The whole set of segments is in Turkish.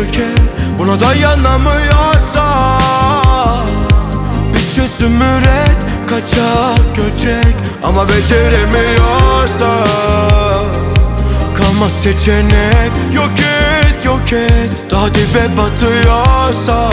söke buna dayanamıyorsa bir çözüm üret, kaçak göçek ama beceremiyorsa kalmaz seçenek. Yok et, yok et, daha dibe batıyorsa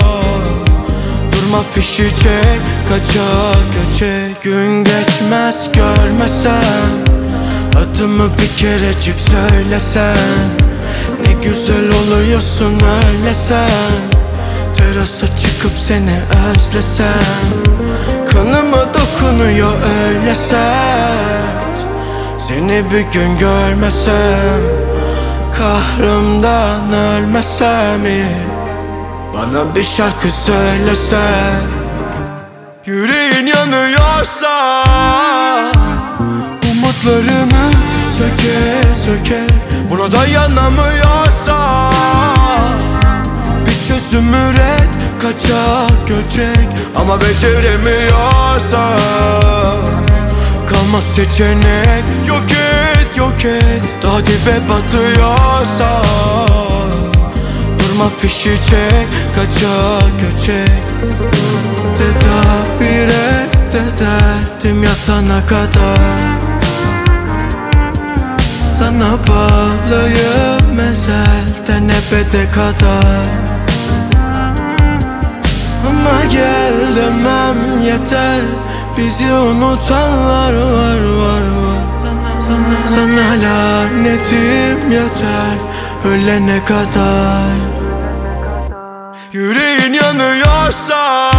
durma fişi çek, kaçak göçek. Gün geçmez görmesem, adımı bir kerecik söylesen, ne güzel oluyorsun öyle sen. Terasa çıkıp seni özlesem, kanıma dokunuyor öyle sert. Seni bir gün görmesem, kahrımdan ölmesem iyi. Bana bir şarkı söylesen. Yüreğin yanıyorsa, umutlarımı söke söke buna dayanamıyorsa bir çözüm üret, kaçak göçek ama beceremiyorsa kalmaz seçenek. Yok et, yok et, daha dibe batıyorsa durma fişi çek, kaçak göçek. Tedavi reddederdim yatana kadar, sana bağlıyım ezelden ebede kadar. Ama gel demem yeter, bizi unutanlar var. Sana lanetim yeter ölene kadar. Yüreğin yanıyorsa,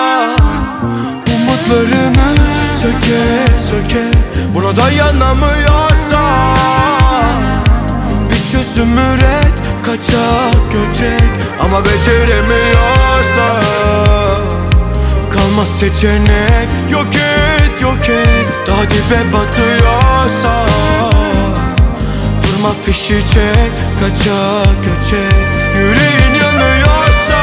umutlarımı söke söke buna dayanamıyorsa bir çözüm üret, kaçak göçek ama beceremiyorsa kalmaz seçenek. Yok et, yok et, daha dibe batıyorsa durma fişi çek, kaçak göçek. Yüreğin yanıyorsa,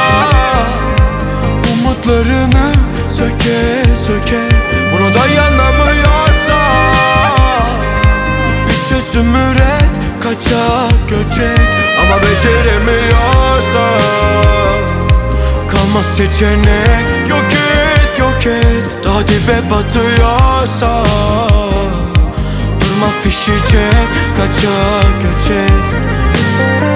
umutlarımı söke söke buna dayanamıyorsa bir çözüm üret, kaçak göçek ama beceremiyorsa kalmaz seçenek. Yok et, yok et, daha dibe batıyorsa durma fişi çek, kaçak göçek.